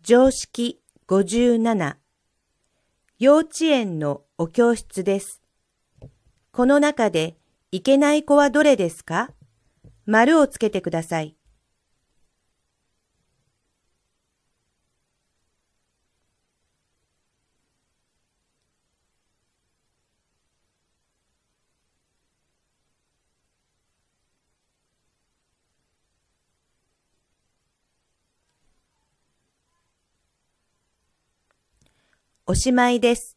常識57、幼稚園のお教室です。この中でいけない子はどれですか？丸をつけてください。おしまいです。